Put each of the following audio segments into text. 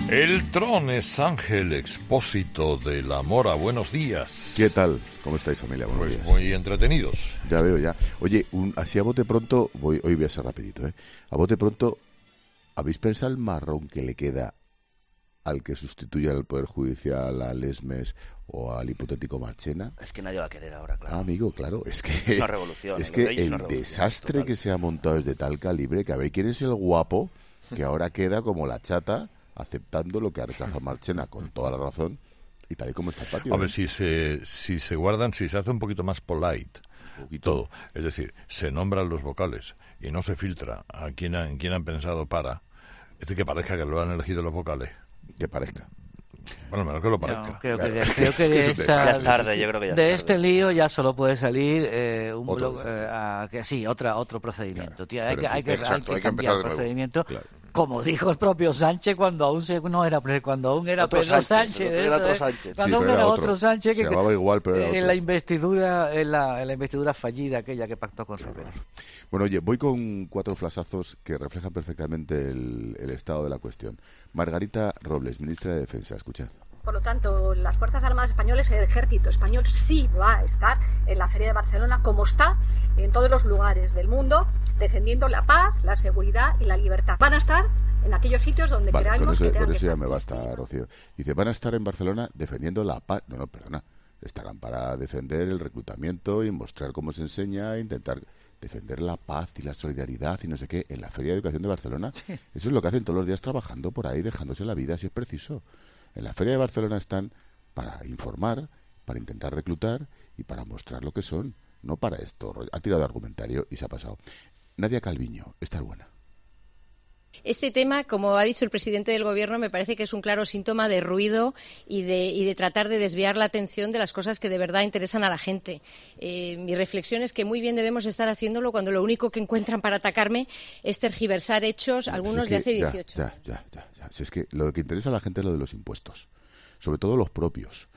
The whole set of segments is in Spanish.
El Tron es Ángel Expósito de la Mora. Buenos días. ¿Qué tal? ¿Cómo estáis, familia? Buenos días. Muy entretenidos. Ya veo, ya. Oye, así a bote pronto, hoy voy a ser rapidito, ¿eh? A bote pronto, ¿habéis pensado el marrón que le queda al que sustituya el Poder Judicial, a Lesmes o al hipotético Marchena? Es que nadie va a querer ahora, claro. Ah, amigo, claro, es que... Una revolución. Es que el desastre total que se ha montado es de tal calibre que a ver quién es el guapo que ahora queda como la chata aceptando lo que ha rechazado Marchena con toda la razón y tal y como está el patio. A ver, si se guardan, si se hace un poquito más polite todo, es decir, se nombran los vocales y no se filtra a quién han pensado para, es decir, que parezca que lo han elegido los vocales. Que parezca. Bueno, menos que lo parezca. No, creo claro. que Es que ya es tarde, yo creo que ya es de tarde. este lío ya solo puede salir otro procedimiento. Claro. Tío, Pero hay que empezar cambiar de el nuevo. procedimiento. Claro. Como dijo el propio Sánchez cuando aún era Otro Pedro Sánchez, Sánchez, era otro eso, Sánchez. cuando Sí, aún pero era era otro otro. Sánchez Se llamaba igual, pero era en otro. la investidura fallida aquella que pactó con Rivera. Bueno, oye, voy con 4 flasazos que reflejan perfectamente el estado de la cuestión. Margarita Robles, ministra de Defensa, escuchad. Por lo tanto, las Fuerzas Armadas Españoles, el Ejército Español sí va a estar en la Feria de Barcelona, como está en todos los lugares del mundo, defendiendo la paz, la seguridad y la libertad. Van a estar en aquellos sitios donde Vale, creamos que tengan con que eso ya estar. me basta, Rocío. Dice, van a estar en Barcelona defendiendo la paz. No, perdona. Estarán para defender el reclutamiento y mostrar cómo se enseña, e intentar defender la paz y la solidaridad y no sé qué en la Feria de Educación de Barcelona. Sí. Eso es lo que hacen todos los días trabajando por ahí, dejándose la vida si es preciso. En la Feria de Barcelona están para informar, para intentar reclutar y para mostrar lo que son, no para esto. Ha tirado de argumentario y se ha pasado. Nadia Calviño, esta es buena. Este tema, como ha dicho el presidente del Gobierno, me parece que es un claro síntoma de ruido y de tratar de desviar la atención de las cosas que de verdad interesan a la gente. Mi reflexión es que muy bien debemos estar haciéndolo cuando lo único que encuentran para atacarme es tergiversar hechos, algunos de hace 18 años. Ya. Si es que lo que interesa a la gente es lo de los impuestos, sobre todo los propios.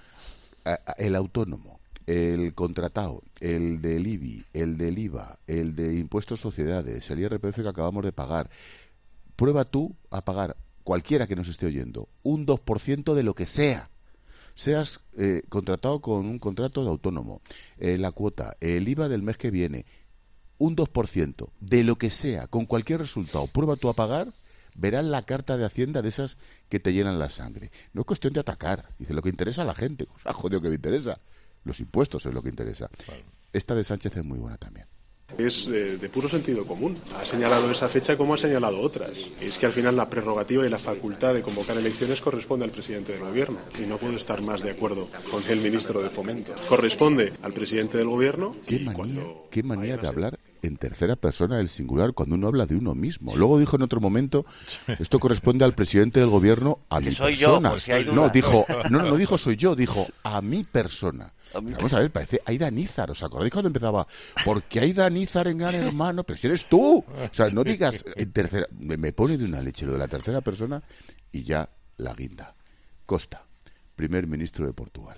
El autónomo, el contratado, el del IBI, el del IVA, el de impuestos sociedades, el IRPF que acabamos de pagar. Prueba tú a pagar, cualquiera que nos esté oyendo, un 2% de lo que sea. Seas contratado con un contrato de autónomo, la cuota, el IVA del mes que viene, un 2% de lo que sea, con cualquier resultado. Prueba tú a pagar, verás la carta de Hacienda de esas que te llenan la sangre. No es cuestión de atacar. Dice, lo que interesa a la gente. Jodido que me interesa. Los impuestos es lo que interesa. Vale. Esta de Sánchez es muy buena también. Es de puro sentido común. Ha señalado esa fecha como ha señalado otras. Es que al final la prerrogativa y la facultad de convocar elecciones corresponde al presidente del Gobierno. Y no puedo estar más de acuerdo con el ministro de Fomento. Corresponde al presidente del Gobierno. Qué manía de hablar en tercera persona del singular cuando uno habla de uno mismo. Luego dijo en otro momento, esto corresponde al presidente del Gobierno, a mi persona. No dijo soy yo, dijo a mi persona. Vamos a ver, parece Aida Nízar. ¿Os acordáis cuando empezaba? Porque Aida Nízar en Gran Hermano, pero si eres tú. O sea, no digas en tercera. Me pone de una leche lo de la tercera persona y ya la guinda. Costa, primer ministro de Portugal.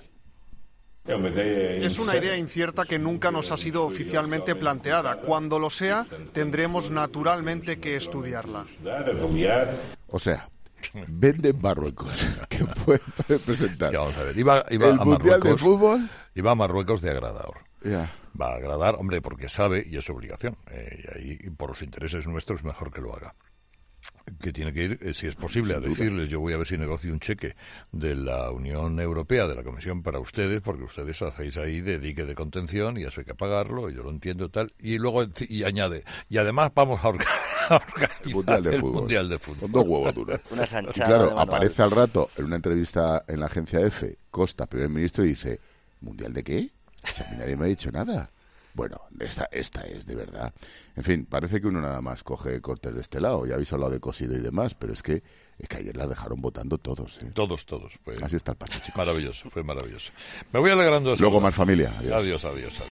Es una idea incierta que nunca nos ha sido oficialmente planteada. Cuando lo sea, tendremos naturalmente que estudiarla. O sea, vende Marruecos. ¿Qué puede presentar? Ya, vamos a ver, iba el a Mundial Marruecos, de Fútbol. Iba a Marruecos de agradador. Yeah. Va a agradar, hombre, porque sabe, y es su obligación, y ahí por los intereses nuestros es mejor que lo haga. Que tiene que ir, si es posible, a decirles, yo voy a ver si negocio un cheque de la Unión Europea, de la Comisión para ustedes, porque ustedes hacéis ahí de dique de contención y eso hay que pagarlo, y yo lo entiendo tal, y luego y añade, y además vamos a organizar el Mundial de Fútbol. Con 2 huevos duros. Una Y claro, aparece al rato en una entrevista en la agencia EFE, Costa, primer ministro, y dice, ¿Mundial de qué? O sea, a mí nadie me ha dicho nada. Bueno, esta es de verdad. En fin, parece que uno nada más coge cortes de este lado. Ya habéis hablado de cosido y demás, pero es que ayer las dejaron votando todos. Todos. Así está el paso, chicos. Maravilloso, fue maravilloso. Me voy alegrando. Luego más familia. Adiós. Adiós.